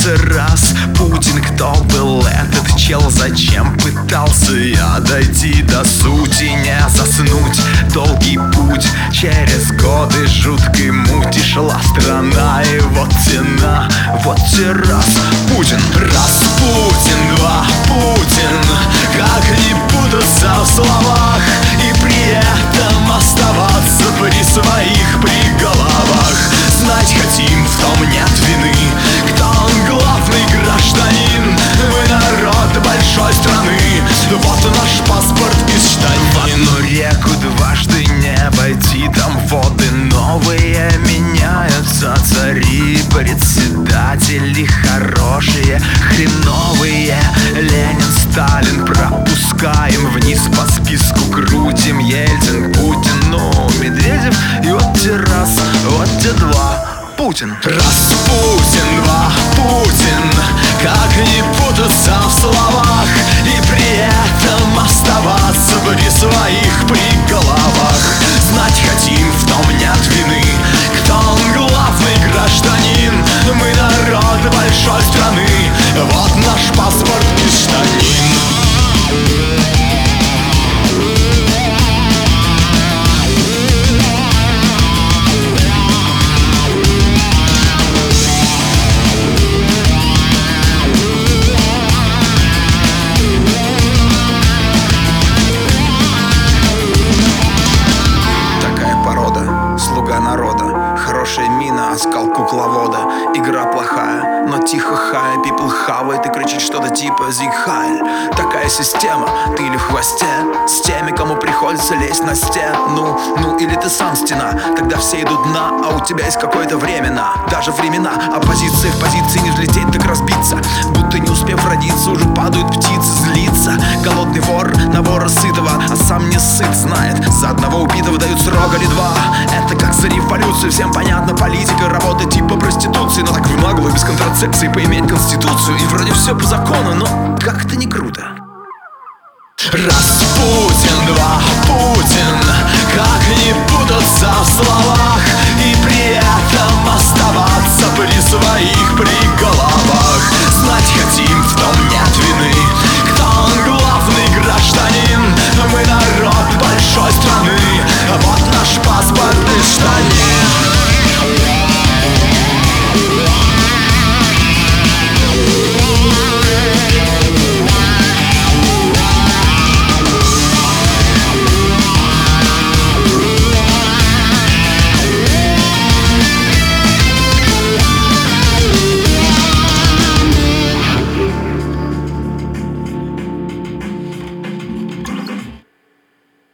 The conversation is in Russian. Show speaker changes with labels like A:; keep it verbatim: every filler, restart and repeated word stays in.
A: раз. Путин, кто был этот чел? Зачем пытался я дойти до сути? Не заснуть, долгий путь через годы жуткой мути. Шла страна, и вот тена, вот те раз. Путин, раз, Путин, два, Путин. Как не путаться в словах и при этом оставаться при своих приголовах. Знать хотим, в том нет вины, кто он главный гражданин. Мы народ большой страны, вот наш паспорт из штанин. Но реку дважды не обойти, там воды новые меняются. Цари, председатели хорошие, хреновые. Ленин, Сталин, пропускаем вниз по списку, крутим. Ельцин, Путин, ну, Медведев. И вот те раз, вот те два. Путин, раз, Путин, два, Путин. Как не путаться в словах и при этом оставаться при своих приголовах. Знать хотим, в том нет вины, кто он главный гражданин. Мы народ большой страны, вот наш паспорт из штанин. Хорошая мина, оскал кукловода. Игра плохая, но тихо хай. People хавает и кричит что-то типа Зиг Хайль. Такая система, ты или в хвосте с теми, кому приходится лезть на стену. Ну или ты сам стена, тогда все идут на, а у тебя есть какое-то время на. Даже времена оппозиции в позиции не взлететь, так разбиться. Будто не успев родиться, уже падают птицы, злится. Голодный вор на вора сытого, а сам не сыт, знает. За одного убитого дают срок или два. Это как за революцию, всем понятно, политика, работа типа проституции. Но так в наглую, без контрацепции, поиметь конституцию. И вроде все по закону, но как-то не круто. Раз, Путин, два,